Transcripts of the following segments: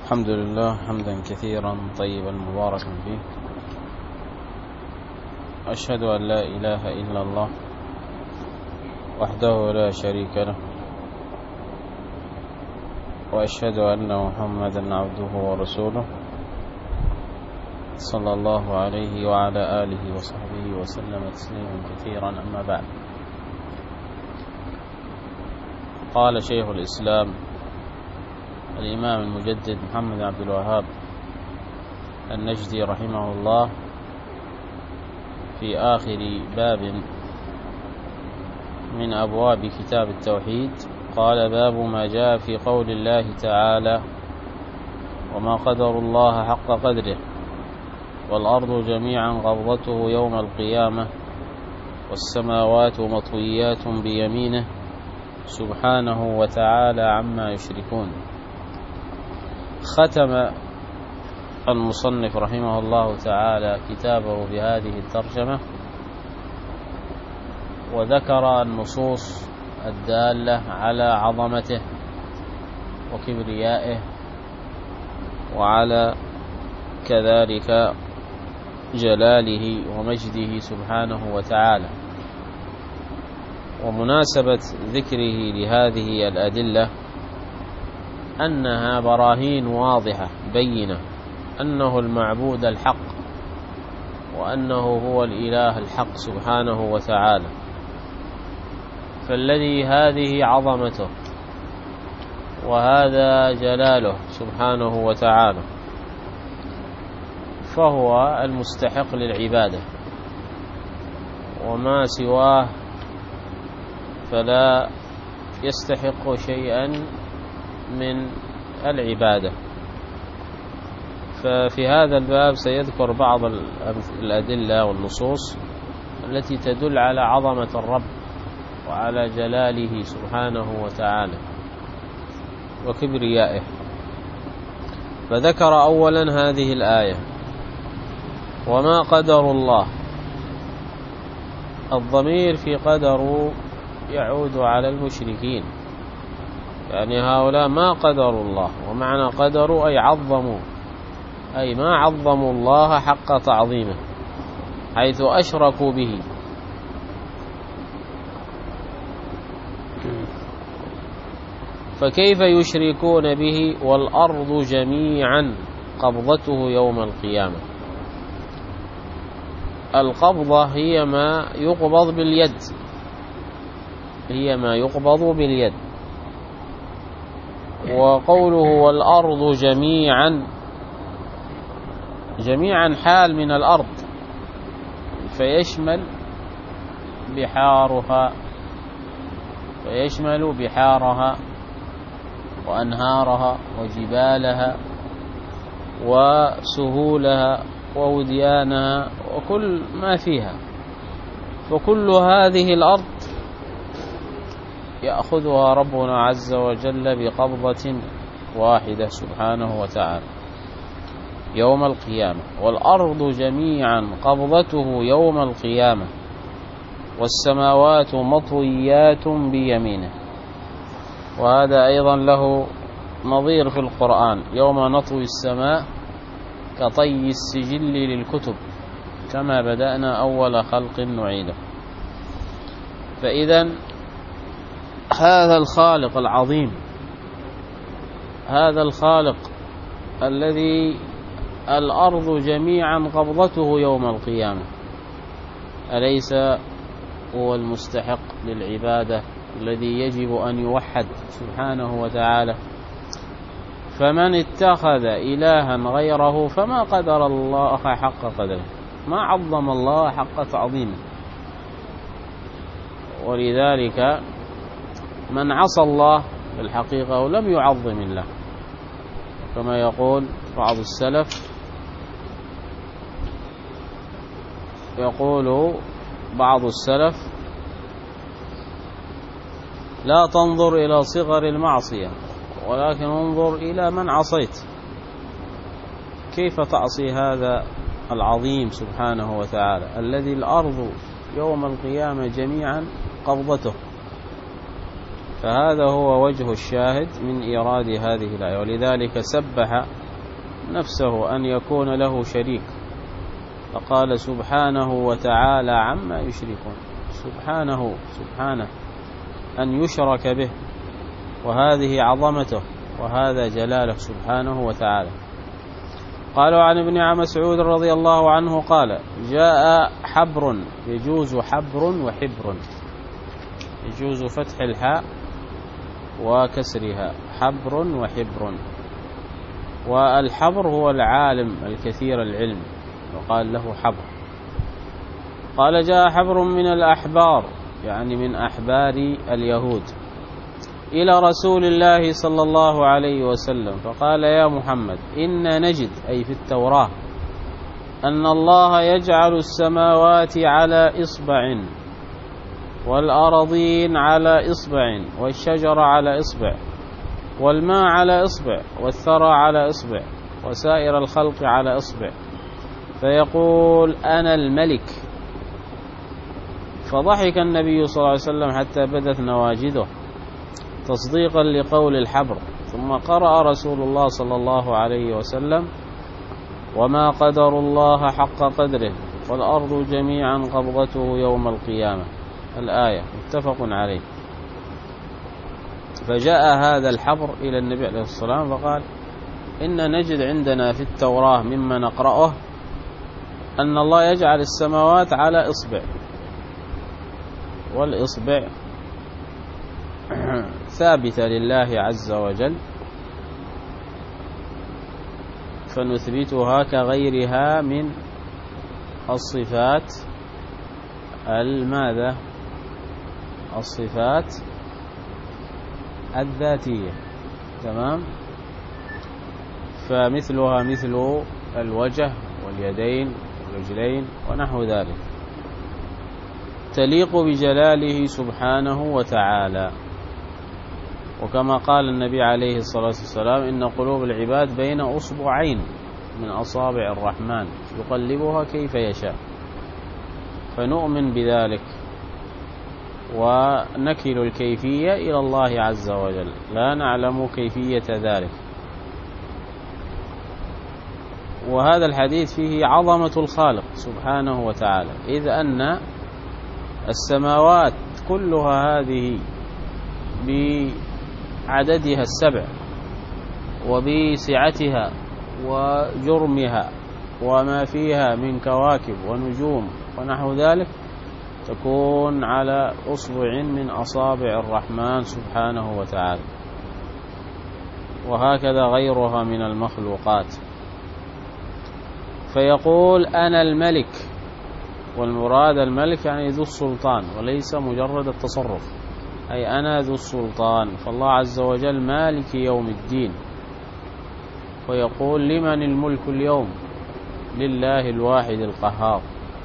الحمد لله حمدا كثيرا طيبا مباركا فيه. أشهد أن لا إله إلا الله وحده لا شريك له، وأشهد أن محمدا عبده ورسوله صلى الله عليه وعلى آله وصحبه وسلم تسليما كثيرا. أما بعد، قال شيخ الإسلام الإمام المجدد محمد بن عبد الوهاب النجدي رحمه الله في آخر باب من أبواب كتاب التوحيد، قال: باب ما جاء في قول الله تعالى: وما قدر الله حق قدره والأرض جميعا قبضته يوم القيامة والسماوات مطويات بيمينه سبحانه وتعالى عما يشركون. ختم المصنف رحمه الله تعالى كتابه بهذه الترجمة، وذكر النصوص الدالة على عظمته وكبريائه وعلى كذلك جلاله ومجده سبحانه وتعالى. ومناسبة ذكره لهذه الأدلة أنها براهين واضحة بينة أنه المعبود الحق، وأنه هو الإله الحق سبحانه وتعالى، فالذي هذه عظمته وهذا جلاله سبحانه وتعالى، فهو المستحق للعبادة، وما سواه فلا يستحق شيئا من العبادة. ففي هذا الباب سيذكر بعض الأدلة والنصوص التي تدل على عظمة الرب وعلى جلاله سبحانه وتعالى وكبريائه. فذكر أولا هذه الآية: وما قدر الله. الضمير في قدر يعود على المشركين، يعني هؤلاء ما قدروا الله، ومعنى قدروا أي عظموا، أي ما عظموا الله حق تعظيمه حيث أشركوا به. فكيف يشركون به والأرض جميعا قبضته يوم القيامة؟ القبضة هي ما يقبض باليد، هي ما يقبض باليد. وقوله والأرض جميعا، جميعا حال من الأرض، فيشمل بحارها وأنهارها وجبالها وسهولها ووديانها وكل ما فيها. فكل هذه الأرض يأخذها ربنا عز وجل بقبضة واحدة سبحانه وتعالى يوم القيامة. والأرض جميعا قبضته يوم القيامة والسماوات مطويات بيمينه. وهذا أيضا له نظير في القرآن: يوم نطوي السماء كطي السجل للكتب كما بدأنا أول خلق نعيده. فإذا هذا الخالق العظيم، هذا الخالق الذي الأرض جميعا قبضته يوم القيامة، أليس هو المستحق للعبادة الذي يجب أن يوحد سبحانه وتعالى؟ فمن اتخذ إلها غيره فما قدر الله حق قدره، ما عظم الله حق تعظيمه. ولذلك من عصى الله في الحقيقة لم يعظم الله، كما يقول بعض السلف، يقول بعض السلف: لا تنظر إلى صغر المعصية ولكن انظر إلى من عصيت. كيف تعصي هذا العظيم سبحانه وتعالى الذي الأرض يوم القيامة جميعا قبضته؟ فهذا هو وجه الشاهد من إيراد هذه الآية. ولذلك سبح نفسه أن يكون له شريك، فقال سبحانه وتعالى عما يشركون. سبحانه أن يشرك به، وهذه عظمته وهذا جلاله سبحانه وتعالى. قالوا عن ابن مسعود رضي الله عنه قال جاء حبر، يجوز حبر وحبر، يجوز فتح الحاء وكسرها، حبر وحبر. والحبر هو العالم الكثير العلم، وقال له حبر. قال جاء حبر من الأحبار، يعني من أحبار اليهود، إلى رسول الله صلى الله عليه وسلم فقال يا محمد إن نجد، أي في التوراة، أن الله يجعل السماوات على إصبع، والأرضين على إصبع، والشجر على إصبع، والماء على إصبع، والثرى على إصبع، وسائر الخلق على إصبع، فيقول أنا الملك. فضحك النبي صلى الله عليه وسلم حتى بدت نواجذه تصديقا لقول الحبر. ثم قرأ رسول الله صلى الله عليه وسلم وما قدر الله حق قدره والأرض جميعا قبضته يوم القيامة، الآية متفق عليه. فجاء هذا الحبر إلى النبي عليه الصلاة والسلام فقال إن نجد عندنا في التوراة مما نقرأه أن الله يجعل السماوات على إصبع، والإصبع ثابتة لله عز وجل، فنثبتها كغيرها من الصفات الصفات الذاتية، تمام. فمثلها مثل الوجه واليدين والرجلين ونحو ذلك، تليق بجلاله سبحانه وتعالى. وكما قال النبي عليه الصلاة والسلام إن قلوب العباد بين أصبعين من أصابع الرحمن يقلبها كيف يشاء، فنؤمن بذلك ونكل الكيفية إلى الله عز وجل، لا نعلم كيفية ذلك. وهذا الحديث فيه عظمة الخالق سبحانه وتعالى، إذ أن السماوات كلها هذه بعددها 7 وبسعتها وجرمها وما فيها من كواكب ونجوم ونحو ذلك تكون على أصبع من أصابع الرحمن سبحانه وتعالى، وهكذا غيرها من المخلوقات. فيقول أنا الملك، والمراد الملك يعني ذو السلطان وليس مجرد التصرف، أي أنا ذو السلطان. فالله عز وجل مالك يوم الدين، ويقول لمن الملك اليوم؟ لله الواحد القهار.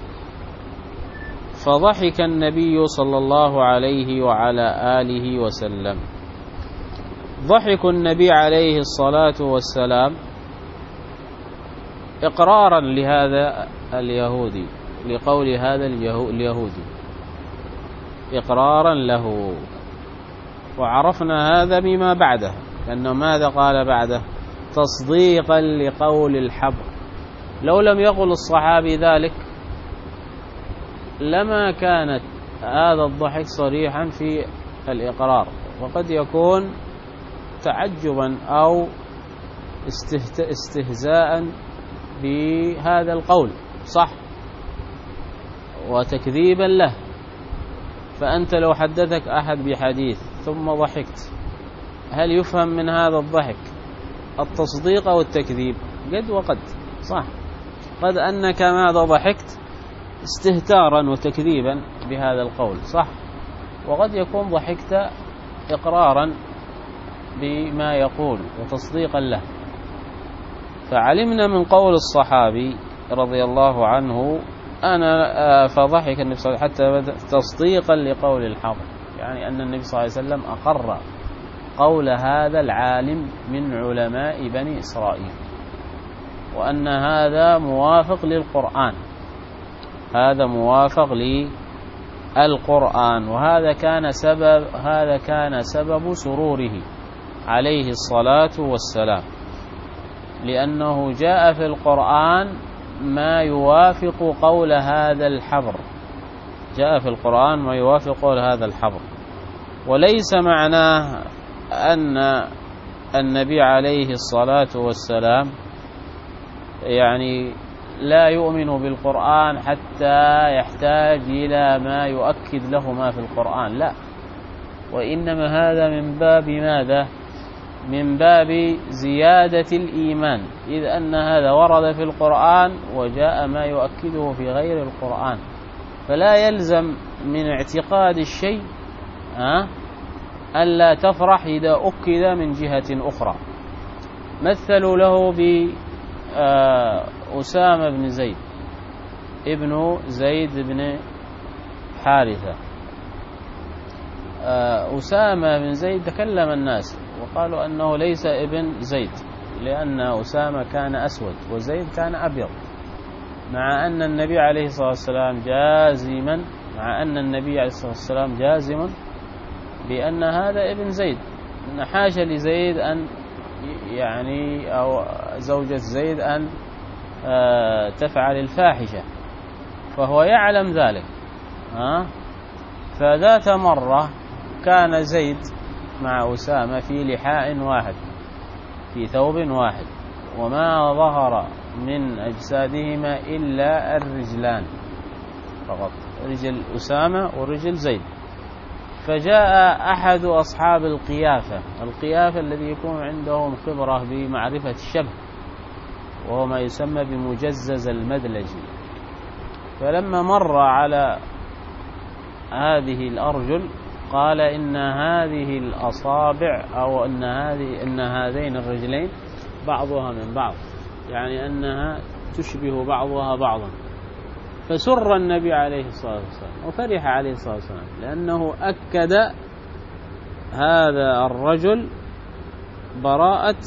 فضحك النبي صلى الله عليه وعلى آله وسلم. ضحك النبي عليه الصلاة والسلام إقرارا لهذا اليهودي، لقول هذا اليهودي، إقرارا له. وعرفنا هذا بما بعده، لأنه ماذا قال بعده؟ تصديقا لقول الحبر. لو لم يقل الصحابي ذلك لما كانت هذا الضحك صريحا في الإقرار، وقد يكون تعجبا أو استهزاء بهذا القول، صح، وتكذيبا له. فأنت لو حدثك أحد بحديث ثم ضحكت، هل يفهم من هذا الضحك التصديق أو التكذيب؟ قد وقد، صح، قد أنك ماذا ضحكت استهتارا وتكذيبا بهذا القول، صح، وقد يكون ضحكت إقرارا بما يقول وتصديقا له. فعلمنا من قول الصحابي رضي الله عنه فضحك النبي صلى الله عليه وسلم حتى تصديقا لقول الحبر، يعني أن النبي صلى الله عليه وسلم أقر قول هذا العالم من علماء بني إسرائيل، وأن هذا موافق للقرآن، هذا موافق القرآن. وهذا كان سبب سروره عليه الصلاة والسلام، لأنه جاء في القرآن ما يوافق قول هذا الحبر، وليس معناه أن النبي عليه الصلاة والسلام يعني لا يؤمن بالقرآن حتى يحتاج إلى ما يؤكد له ما في القرآن، لا، وإنما هذا من باب ماذا؟ من باب زيادة الإيمان، إذ أن هذا ورد في القرآن وجاء ما يؤكده في غير القرآن، فلا يلزم من اعتقاد الشيء ألا تفرح إذا أكد من جهة أخرى. مثلوا له بأسامة بن زيد ابن زيد بن حارثة. أسامة بن زيد تكلم الناس وقالوا أنه ليس ابن زيد، لأن أسامة كان أسود وزيد كان أبيض، مع أن النبي عليه الصلاة والسلام جازم بأن هذا ابن زيد، إن حاشا لزيد أن يعني أو زوجة زيد أن تفعل الفاحشة، فهو يعلم ذلك. فذات مرة كان زيد مع أسامة في لحاء واحد، في ثوب واحد، وما ظهر من أجسادهما إلا الرجلان فقط، رجل أسامة ورجل زيد. فجاء أحد أصحاب القيافة الذي يكون عندهم خبرة بمعرفة الشبه، وهو ما يسمى بمجزز المدلج، فلما مر على هذه الأرجل قال إن هذه الأصابع أو إن هذين الرجلين بعضها من بعض، يعني أنها تشبه بعضها بعضا. فسر النبي عليه الصلاة والسلام وفرح عليه الصلاة والسلام، لأنه أكد هذا الرجل براءة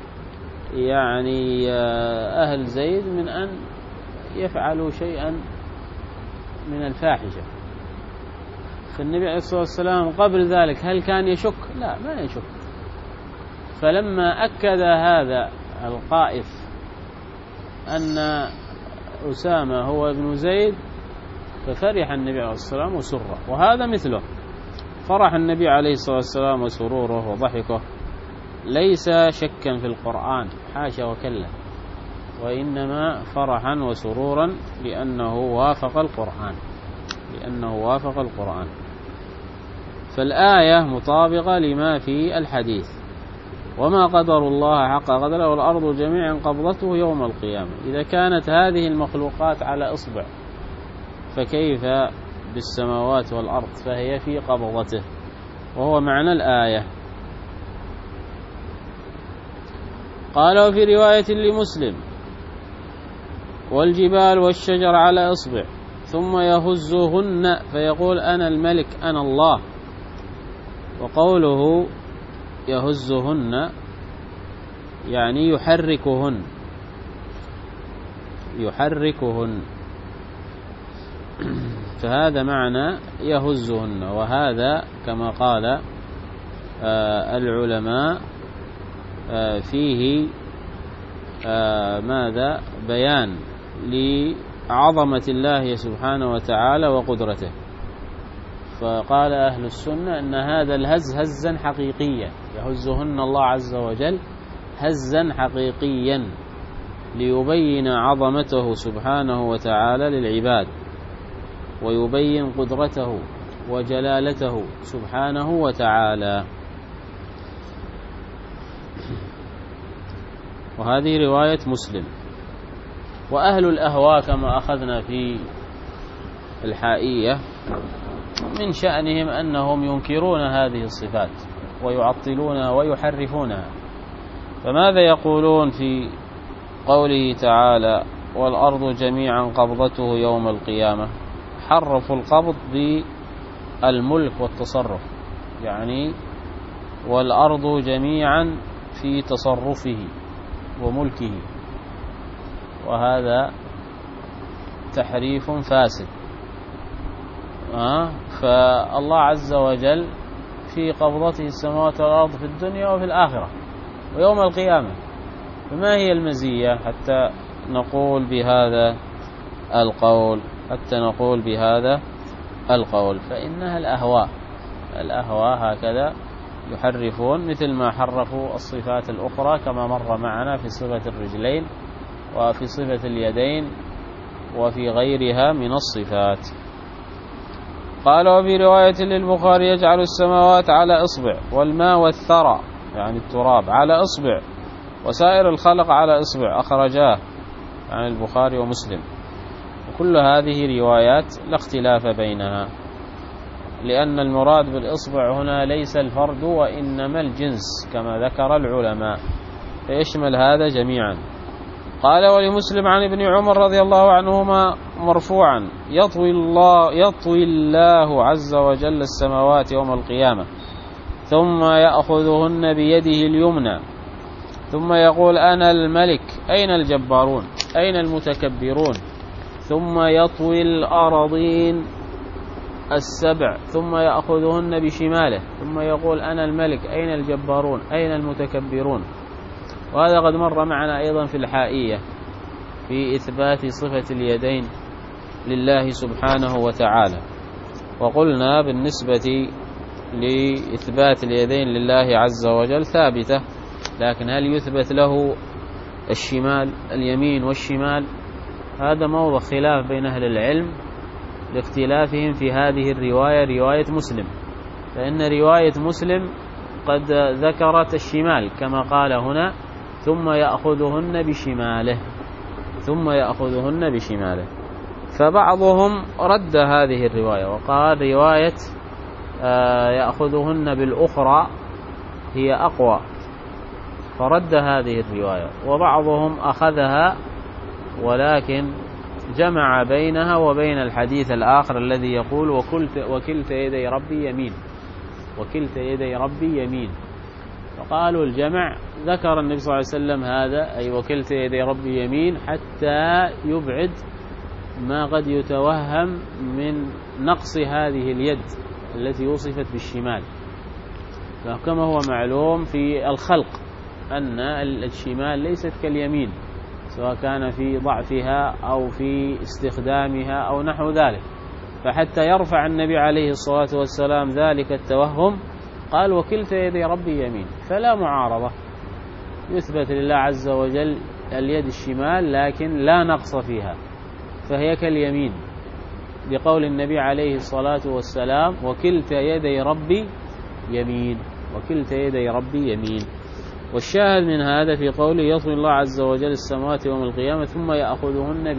يعني أهل زيد من أن يفعلوا شيئا من الفاحشة. فالنبي عليه الصلاة والسلام قبل ذلك هل كان يشك؟ لا، ما يشك. فلما أكد هذا القائف أن أسامة هو ابن زيد ففرح النبي عليه الصلاة والسلام وسره، وهذا مثله فرح النبي عليه الصلاة والسلام وسروره وضحكه ليس شكا في القرآن، حاشا وكلا، وإنما فرحا وسرورا لأنه وافق القرآن. فالآية مطابقة لما في الحديث: وما قدر الله حق قدره والأرض جميعا قبضته يوم القيامة. إذا كانت هذه المخلوقات على إصبع فكيف بالسماوات والأرض؟ فهي في قبضته، وهو معنى الآية. قال: وفي رواية لمسلم: والجبال والشجر على إصبع ثم يهزهن فيقول أنا الملك أنا الله. وقوله يهزهن يعني يحركهن، فهذا معنى يهزهن. وهذا كما قال العلماء فيه ماذا؟ بيان لعظمة الله سبحانه وتعالى وقدرته. فقال أهل السنة أن هذا الهز هزا حقيقيا، يهزهن الله عز وجل هزا حقيقيا ليبين عظمته سبحانه وتعالى للعباد، ويبين قدرته وجلالته سبحانه وتعالى. وهذه رواية مسلم. وأهل الأهواء كما أخذنا في الحائية من شأنهم أنهم ينكرون هذه الصفات ويعطلونها ويحرفونها. فماذا يقولون في قوله تعالى: والأرض جميعا قبضته يوم القيامة؟ حرفوا القبض بالملك والتصرف، يعني والأرض جميعا في تصرفه وملكه، وهذا تحريف فاسد. فالله عز وجل في قبضته السماوات والأرض في الدنيا وفي الآخرة ويوم القيامة. فما هي المزية حتى نقول بهذا القول؟ فإنها الأهواء هكذا يحرفون، مثل ما حرفوا الصفات الأخرى كما مر معنا في صفة الرجلين وفي صفة اليدين وفي غيرها من الصفات. قال: وفي رواية للبخاري: يجعل السماوات على إصبع، والماء والثرى يعني التراب على إصبع، وسائر الخلق على إصبع. أخرجاه عن البخاري ومسلم. وكل هذه روايات لا اختلاف بينها، لأن المراد بالإصبع هنا ليس الفرد وإنما الجنس كما ذكر العلماء، فيشمل هذا جميعا. قال: ولمسلم عن ابن عمر رضي الله عنهما مرفوعا: يطوي الله عز وجل السماوات يوم القيامة، ثم يأخذهن بيده اليمنى، ثم يقول: أنا الملك، أين الجبارون، أين المتكبرون؟ ثم يطوي الأراضين السبع، ثم يأخذهن بشماله، ثم يقول: أنا الملك، أين الجبارون، أين المتكبرون؟ وهذا قد مر معنا أيضا في الحائية في إثبات صفة اليدين لله سبحانه وتعالى. وقلنا بالنسبة لإثبات اليدين لله عز وجل ثابتة، لكن هل يثبت له اليمين والشمال؟ هذا موضع خلاف بين أهل العلم لاختلافهم في هذه الرواية، رواية مسلم، فإن رواية مسلم قد ذكرت الشمال كما قال هنا: ثم يأخذهن بشماله. فبعضهم رد هذه الرواية وقال: رواية يأخذهن بالأخرى هي أقوى، فرد هذه الرواية. وبعضهم أخذها ولكن جمع بينها وبين الحديث الآخر الذي يقول: وكلتا يدي ربي يمين. فقالوا الجمع ذكر النبي صلى الله عليه وسلم هذا، أي وكلتا يدي ربي يمين، حتى يبعد ما قد يتوهم من نقص هذه اليد التي وصفت بالشمال. فكما هو معلوم في الخلق أن الشمال ليست كاليمين، سواء كان في ضعفها أو في استخدامها أو نحو ذلك. فحتى يرفع النبي عليه الصلاة والسلام ذلك التوهم قال: وكلتا يدي ربي يمين. فلا معارضة، يثبت لله عز وجل اليد الشمال لكن لا نقص فيها، فهي كاليمين، بقول النبي عليه الصلاة والسلام: وكلتا يدي ربي يمين. والشاهد من هذا في قوله: يطوي الله عز وجل السماوات يوم القيامة، ثم يأخذهن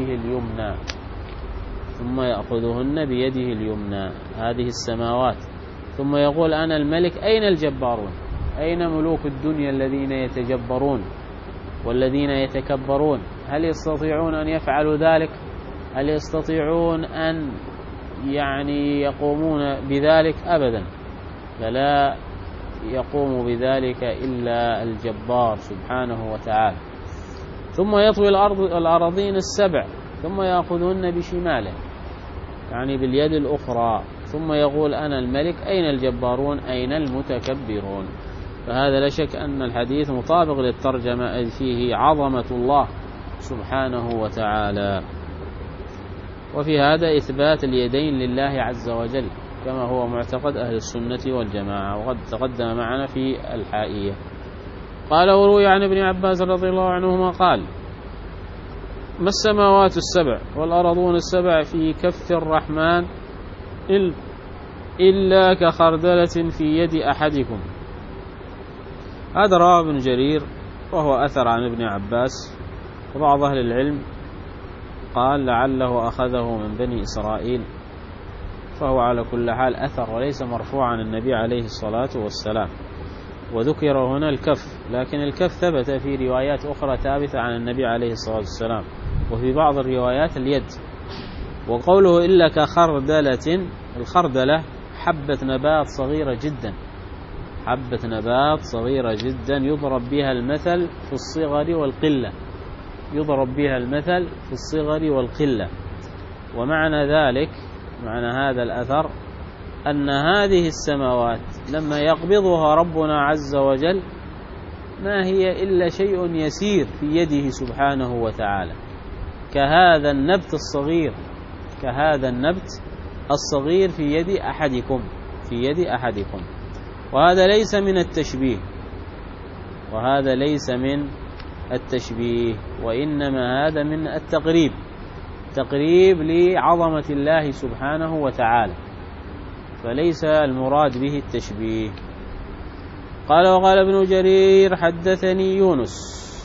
بيده اليمنى، هذه السماوات، ثم يقول: أنا الملك، أين الجبارون، أين ملوك الدنيا الذين يتجبرون والذين يتكبرون؟ هل يستطيعون أن يفعلوا ذلك؟ هل يستطيعون أن يقومون بذلك؟ أبدا، فلا يقوم بذلك إلا الجبار سبحانه وتعالى. ثم يطوي الأراضين السبع، ثم يأخذهن بشماله يعني باليد الأخرى، ثم يقول: أنا الملك، أين الجبارون، أين المتكبرون؟ فهذا لا شك أن الحديث مطابق للترجمة، أي فيه عظمة الله سبحانه وتعالى. وفي هذا إثبات اليدين لله عز وجل كما هو معتقد أهل السنة والجماعة، وقد تقدم معنا في الحائية. قال: وروي عن ابن عباس رضي الله عنهما قال: ما السماوات السبع والأرضون السبع في كف الرحمن إلا كخردلة في يد أحدكم. هذا رواه ابن جرير، وهو أثر عن ابن عباس، وبعض أهل العلم قال لعله أخذه من بني إسرائيل، فهو على كل حال أثر وليس مرفوعا عن النبي عليه الصلاة والسلام. وذكر هنا الكف، لكن الكف ثبت في روايات أخرى ثابتة عن النبي عليه الصلاة والسلام، وفي بعض الروايات اليد. وقوله إلا كخردلة، الخردلة حبة نبات صغيرة جدا يضرب بها المثل في الصغر والقلة. ومعنى ذلك معنى هذا الأثر أن هذه السماوات لما يقبضها ربنا عز وجل ما هي إلا شيء يسير في يده سبحانه وتعالى، كهذا النبت الصغير في يد أحدكم. وهذا ليس من التشبيه، وإنما هذا من تقريب لعظمة الله سبحانه وتعالى، فليس المراد به التشبيه. قال وقال ابن جرير حدثني يونس،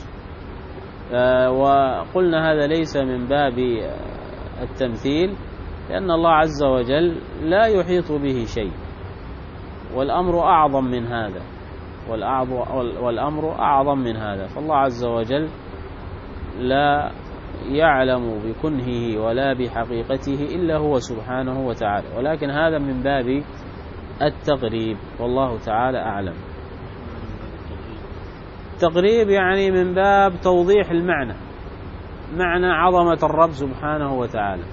وقلنا هذا ليس من باب التمثيل، لأن الله عز وجل لا يحيط به شيء، والأمر أعظم من هذا، فالله عز وجل لا يعلم بكنهه ولا بحقيقته إلا هو سبحانه وتعالى، ولكن هذا من باب التقريب، والله تعالى أعلم. التقريب يعني من باب توضيح المعنى، معنى عظمة الرب سبحانه وتعالى،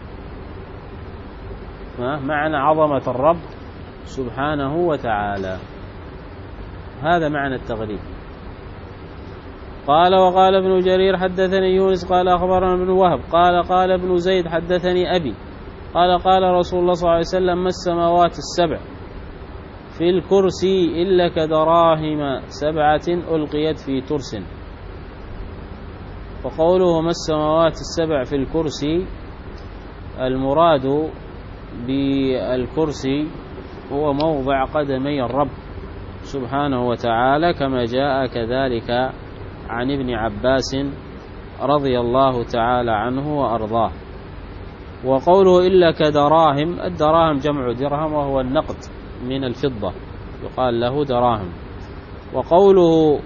معنى عظمة الرب سبحانه وتعالى، هذا معنى التقريب. قال وقال ابن جرير حدثني يونس قال أخبرنا ابن وهب قال ابن زيد حدثني أبي قال رسول الله صلى الله عليه وسلم ما السماوات السبع في الكرسي إلا كدراهم 7 ألقيت في ترس. وقوله ما السماوات السبع في الكرسي، المراد بالكرسي هو موضع قدمي الرب سبحانه وتعالى، كما جاء كذلك عن ابن عباس رضي الله تعالى عنه وأرضاه. وقوله إلا كدراهم، الدراهم جمع درهم وهو النقد من الفضة يقال له دراهم. وقوله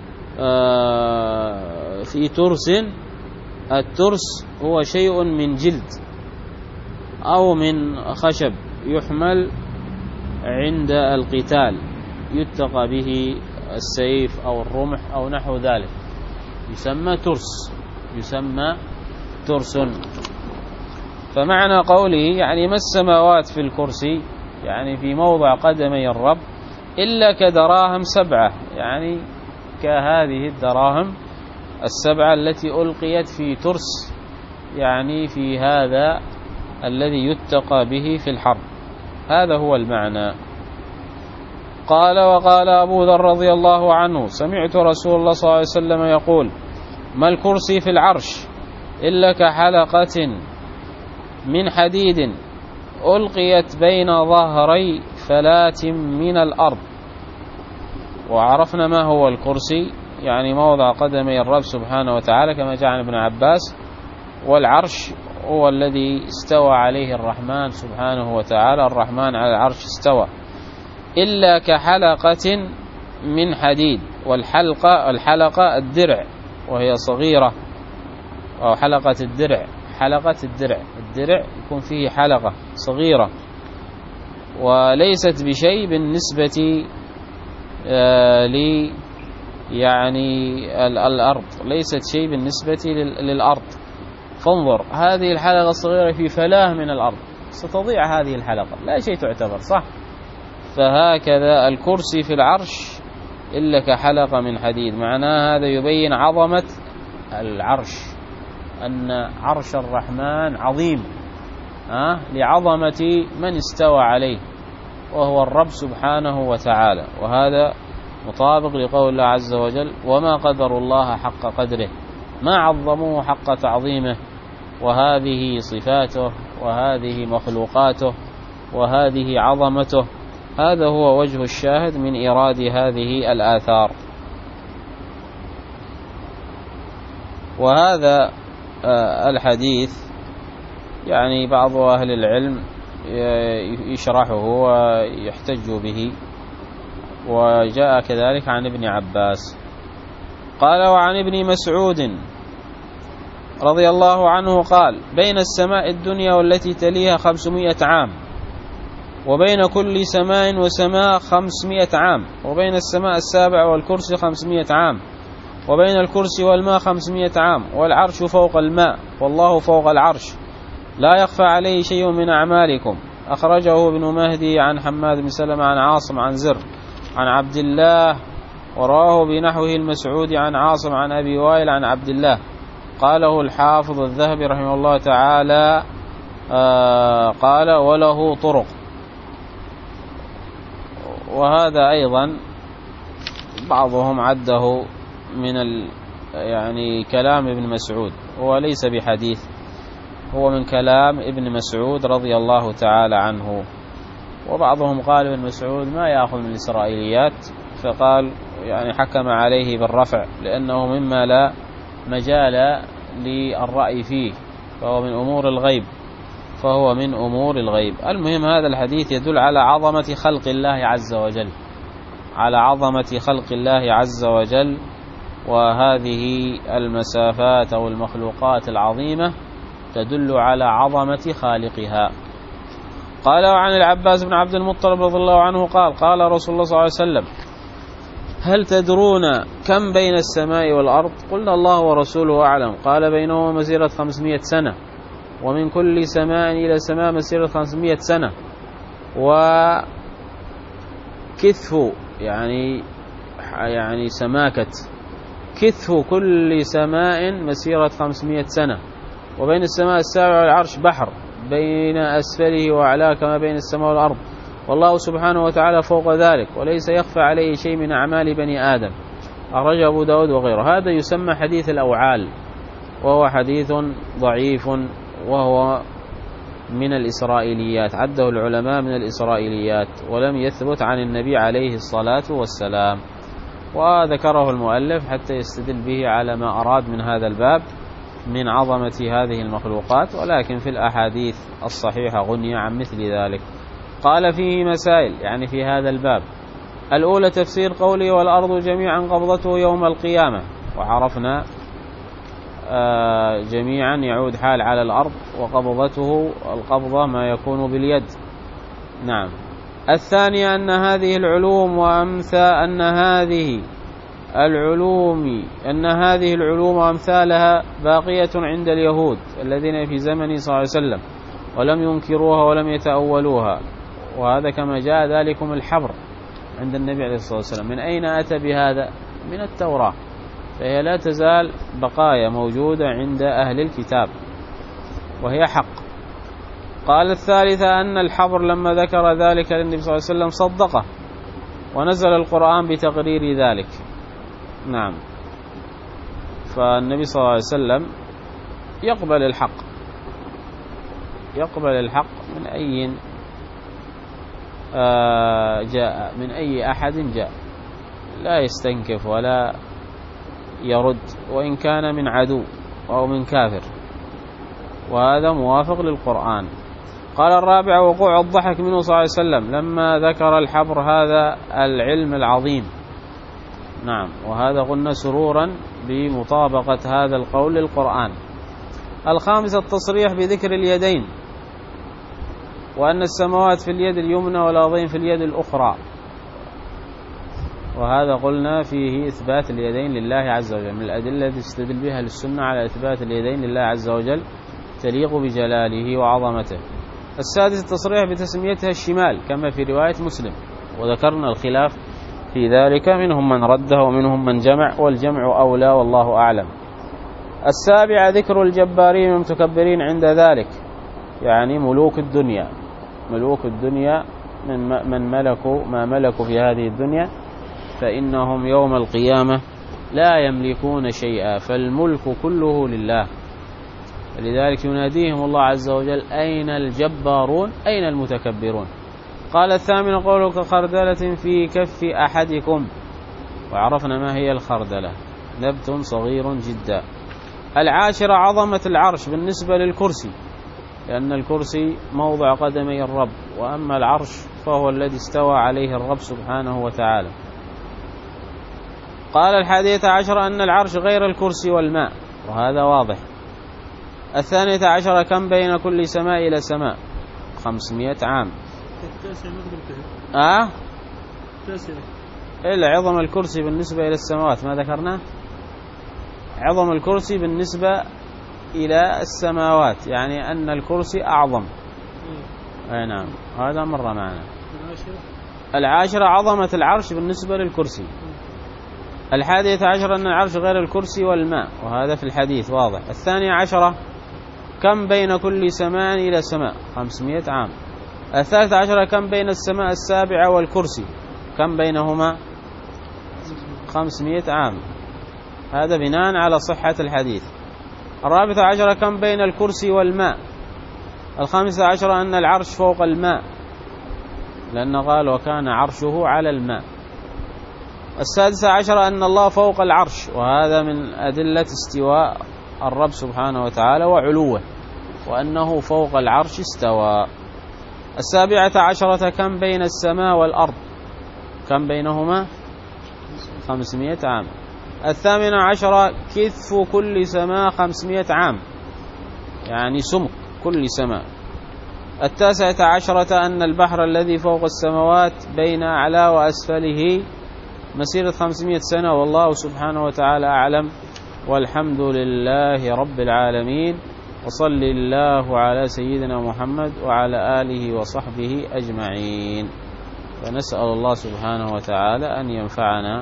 في ترس، الترس هو شيء من جلد أو من خشب يحمل عند القتال، يتقى به السيف أو الرمح أو نحو ذلك، يسمى ترس. فمعنى قوله يعني ما السماوات في الكرسي، يعني في موضع قدمي الرب، إلا كدراهم 7، يعني كهذه الدراهم 7 التي ألقيت في ترس، يعني في هذا الذي يتقى به في الحرب، هذا هو المعنى. قال وقال أبو ذر رضي الله عنه سمعت رسول الله صلى الله عليه وسلم يقول ما الكرسي في العرش إلا كحلقة من حديد ألقيت بين ظهري فلات من الأرض. وعرفنا ما هو الكرسي، يعني موضع قدمي الرب سبحانه وتعالى كما جاء عن ابن عباس. والعرش هو الذي استوى عليه الرحمن سبحانه وتعالى، الرحمن على العرش استوى. إلا كحلقة من حديد، والحلقة الدرع وهي صغيرة، أو حلقة الدرع، الدرع يكون فيه حلقة صغيرة وليست بشيء بالنسبة يعني الأرض، ليست شيء بالنسبة للأرض. فانظر هذه الحلقة الصغيرة في فلاه من الأرض، ستضيع هذه الحلقة، لا شيء تعتبر، صح؟ فهكذا الكرسي في العرش إلا كحلقة من حديد، معناه هذا يبين عظمة العرش، أن عرش الرحمن عظيم لعظمة من استوى عليه وهو الرب سبحانه وتعالى. وهذا مطابق لقول الله عز وجل وما قدر الله حق قدره، ما عظموه حق تعظيمه. وهذه صفاته وهذه مخلوقاته وهذه عظمته، هذا هو وجه الشاهد من إيراد هذه الآثار. وهذا الحديث يعني بعض أهل العلم يشرحه ويحتج به، وجاء كذلك عن ابن عباس. قال وعن ابن مسعود رضي الله عنه قال بين السماء الدنيا والتي تليها 500 عام، وبين كل سماء وسماء 500 عام، وبين السماء السابع والكرسي 500 عام، وبين الكرسي والماء 500 عام، والعرش فوق الماء والله فوق العرش، لا يخفى عليه شيء من أعمالكم. أخرجه ابن مهدي عن حماد بن سلمة عن عاصم عن زر عن عبد الله، وراه بنحوه المسعود عن عاصم عن أبي وائل عن عبد الله. قاله الحافظ الذهبي رحمه الله تعالى قال وله طرق. وهذا أيضا بعضهم عده من يعني كلام ابن مسعود، هو ليس بحديث، هو من كلام ابن مسعود رضي الله تعالى عنه. وبعضهم قال ابن مسعود ما يأخذ من الإسرائيليات، فقال يعني حكم عليه بالرفع لأنه مما لا مجال للرأي فيه، فهو من أمور الغيب. المهم هذا الحديث يدل على عظمة خلق الله عز وجل، وهذه المسافات أو المخلوقات العظيمة تدل على عظمة خالقها. قال وعن العباس بن عبد المطلب رضي الله عنه قال رسول الله صلى الله عليه وسلم هل تدرون كم بين السماء والأرض؟ قلنا الله ورسوله أعلم. قال بينهما مسيرة 500 سنة، ومن كل سماء إلى سماء مسيرة 500 سنة، وكثف يعني سماكة كثف كل سماء مسيرة 500 سنة، وبين السماء السابعة والعرش بحر، بين أسفله وأعلاه كما بين السماء والأرض، والله سبحانه وتعالى فوق ذلك، وليس يخفى عليه شيء من أعمال بني آدم. أخرجه أبو داود وغيره. هذا يسمى حديث الأوعال، وهو حديث ضعيف، وهو من الإسرائيليات، عده العلماء من الإسرائيليات، ولم يثبت عن النبي عليه الصلاة والسلام. وذكره المؤلف حتى يستدل به على ما أراد من هذا الباب من عظمة هذه المخلوقات، ولكن في الأحاديث الصحيحة غني عن مثل ذلك. قال فيه مسائل يعني في هذا الباب. الأولى تفسير قوله والأرض جميعا قبضته يوم القيامة، وعرفنا جميعا يعود حال على الأرض، وقبضته القبضة ما يكون باليد. نعم. الثانية أن هذه العلوم وأمثالها باقية عند اليهود الذين في زمنه صلى الله عليه وسلم، ولم ينكروها ولم يتأولوها. وهذا كما جاء ذلكم الحبر عند النبي عليه الصلاة والسلام. من أين أتى بهذا؟ من التوراة، فهي لا تزال بقايا موجودة عند أهل الكتاب، وهي حق. قال الثالثة أن الحبر لما ذكر ذلك للنبي صلى الله عليه وسلم صدقه، ونزل القرآن بتقرير ذلك. نعم. فالنبي صلى الله عليه وسلم يقبل الحق من أي جاء، من أي أحد جاء، لا يستنكف ولا يرد، وإن كان من عدو أو من كافر، وهذا موافق للقرآن. قال الرابع وقوع الضحك منه صلى الله عليه وسلم لما ذكر الحبر هذا العلم العظيم. نعم. وهذا قلنا سرورا بمطابقة هذا القول للقرآن. الخامس التصريح بذكر اليدين، وأن السماوات في اليد اليمنى والأرضين في اليد الأخرى، وهذا قلنا فيه إثبات اليدين لله عز وجل، من الأدلة التي تستدل بها للسنة على إثبات اليدين لله عز وجل تليق بجلاله وعظمته. السادس التصريح بتسميتها الشمال كما في رواية مسلم، وذكرنا الخلاف في ذلك، منهم من رده ومنهم من جمع، والجمع أولى والله أعلم. السابع ذكر الجبارين والمتكبرين عند ذلك، يعني ملوك الدنيا من ملكوا ما ملكوا في هذه الدنيا، فإنهم يوم القيامة لا يملكون شيئا، فالملك كله لله. لذلك يناديهم الله عز وجل أين الجبارون أين المتكبرون. قال الثامن قوله كخردلة في كف أحدكم، وعرفنا ما هي الخردلة، نبت صغير جدا. العاشرة عظمة العرش بالنسبة للكرسي، لأن الكرسي موضع قدمي الرب، وأما العرش فهو الذي استوى عليه الرب سبحانه وتعالى. قال 11 أن العرش غير الكرسي والماء، وهذا واضح. 12 كم بين كل سماء إلى سماء؟ 500 عام. إلا عظم الكرسي بالنسبة إلى السماوات ما ذكرنا، عظم الكرسي بالنسبة إلى السماوات، يعني أن الكرسي أعظم. أي نعم، هذا مرة معنا. العاشرة عظمة العرش بالنسبة للكرسي. 11 أن العرش غير الكرسي والماء، وهذا في الحديث واضح. 12 كم بين كل سماء إلى سماء؟ 500 عام. 13 كم بين السماء السابعة والكرسي؟ كم بينهما؟ 500 عام. هذا بناء على صحة الحديث. 14 كم بين الكرسي والماء؟ 15 أن العرش فوق الماء، لأن قال وكان عرشه على الماء. 16 أن الله فوق العرش، وهذا من أدلة استواء الرب سبحانه وتعالى وعلوه، وأنه فوق العرش استوى. 17 كم بين السماء والأرض؟ كم بينهما؟ 500 عام. 18 كثف كل سماء 500 عام، يعني سمك كل سماء. 19 أن البحر الذي فوق السماوات بين أعلى وأسفله مسيرة 500 سنة، والله سبحانه وتعالى أعلم، والحمد لله رب العالمين، وصل الله على سيدنا محمد وعلى آله وصحبه أجمعين. ونسأل الله سبحانه وتعالى أن ينفعنا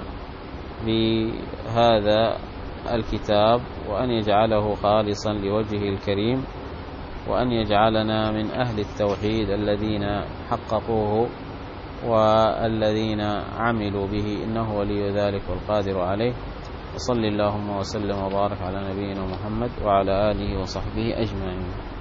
بهذا الكتاب، وأن يجعله خالصا لوجهه الكريم، وأن يجعلنا من أهل التوحيد الذين حققوه والذين عملوا به، إنه ولي ذلك والقادر عليه. وصل اللهم وسلم وبارك على نبينا محمد وعلى آله وصحبه أجمعين.